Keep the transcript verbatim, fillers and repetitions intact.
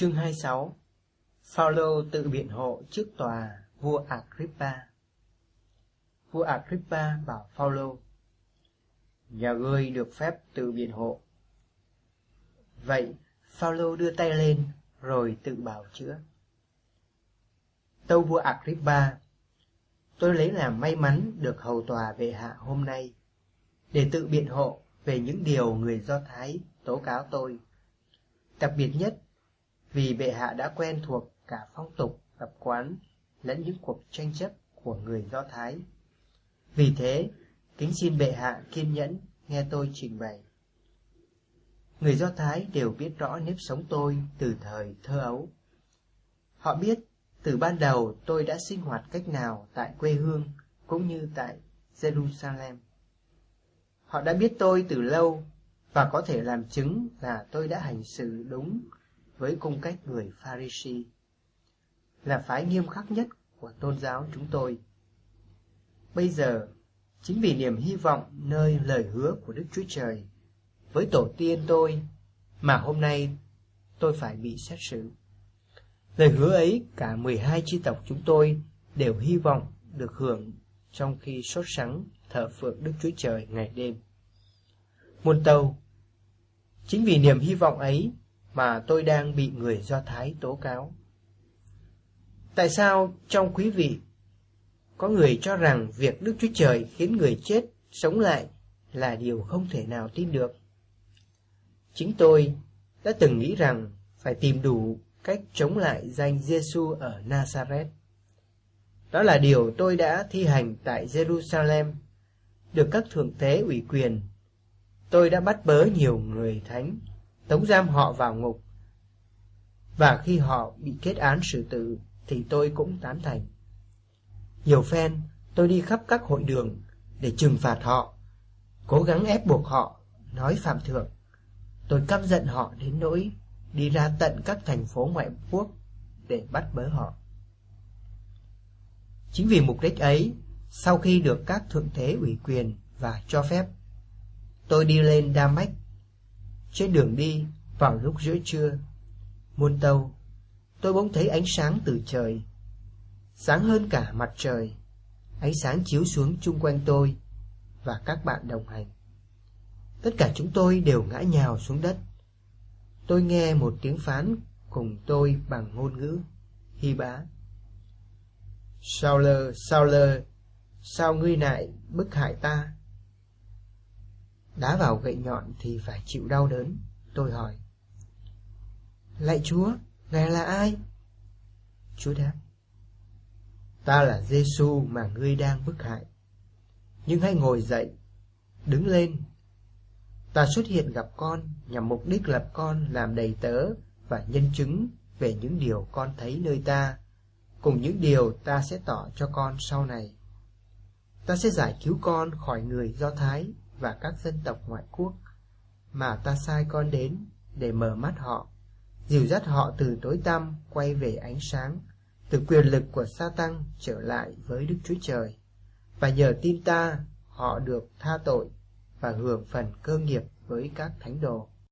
Chương hai mươi sáu. Phaolô tự biện hộ trước tòa vua Agrippa. Vua Agrippa bảo Phaolô: "Nhà ngươi được phép tự biện hộ." Vậy Phaolô đưa tay lên rồi tự bào chữa: "Tâu vua Agrippa, tôi lấy làm may mắn được hầu tòa bệ hạ hôm nay để tự biện hộ về những điều người Do Thái tố cáo tôi, đặc biệt nhất vì bệ hạ đã quen thuộc cả phong tục tập quán lẫn những cuộc tranh chấp của người Do Thái. Vì thế, kính xin bệ hạ kiên nhẫn nghe tôi trình bày. Người Do Thái đều biết rõ nếp sống tôi từ thời thơ ấu. Họ biết từ ban đầu tôi đã sinh hoạt cách nào tại quê hương cũng như tại Jerusalem. Họ đã biết tôi từ lâu và có thể làm chứng là tôi đã hành xử đúng với cung cách người Pha-ri-si, là phái nghiêm khắc nhất của tôn giáo chúng tôi. Bây giờ, chính vì niềm hy vọng nơi lời hứa của Đức Chúa Trời với tổ tiên tôi mà hôm nay tôi phải bị xét xử. Lời hứa ấy cả mười hai chi tộc chúng tôi đều hy vọng được hưởng trong khi sốt sắng thờ phượng Đức Chúa Trời ngày đêm. Muôn tâu, chính vì niềm hy vọng ấy mà tôi đang bị người Do Thái tố cáo. Tại sao trong quý vị có người cho rằng việc Đức Chúa Trời khiến người chết sống lại là điều không thể nào tin được? Chính tôi đã từng nghĩ rằng phải tìm đủ cách chống lại danh Giê-xu ở Nazareth. Đó là điều tôi đã thi hành tại Jerusalem. Được các thượng tế ủy quyền, tôi đã bắt bớ nhiều người thánh, tống giam họ vào ngục. Và khi họ bị kết án xử tử thì tôi cũng tán thành. Nhiều phen tôi đi khắp các hội đường để trừng phạt họ, cố gắng ép buộc họ nói phạm thượng. Tôi căm giận họ đến nỗi đi ra tận các thành phố ngoại quốc để bắt bớ họ. Chính vì mục đích ấy, sau khi được các thượng tế ủy quyền và cho phép, tôi đi lên Đa-mách. Trên đường đi vào lúc giữa trưa, muôn tâu, tôi bỗng thấy ánh sáng từ trời, sáng hơn cả mặt trời. Ánh sáng chiếu xuống chung quanh tôi và các bạn đồng hành. Tất cả chúng tôi đều ngã nhào xuống đất. Tôi nghe một tiếng phán cùng tôi bằng ngôn ngữ Hy Bá: "Sao-lơ, Sao-lơ, sao ngươi lại bức hại ta?" Đá vào gậy nhọn thì phải chịu đau đớn. Tôi hỏi: "Lạy Chúa, Ngài là ai?" Chúa đáp: "Ta là Giê-xu mà ngươi đang bức hại. Nhưng hãy ngồi dậy, đứng lên. Ta xuất hiện gặp con nhằm mục đích lập con làm đầy tớ và nhân chứng về những điều con thấy nơi ta, cùng những điều ta sẽ tỏ cho con sau này. Ta sẽ giải cứu con khỏi người Do Thái và các dân tộc ngoại quốc mà ta sai con đến để mở mắt họ, dìu dắt họ từ tối tăm quay về ánh sáng, từ quyền lực của Sa-tăng trở lại với Đức Chúa Trời. Và nhờ tin ta, họ được tha tội và hưởng phần cơ nghiệp với các thánh đồ."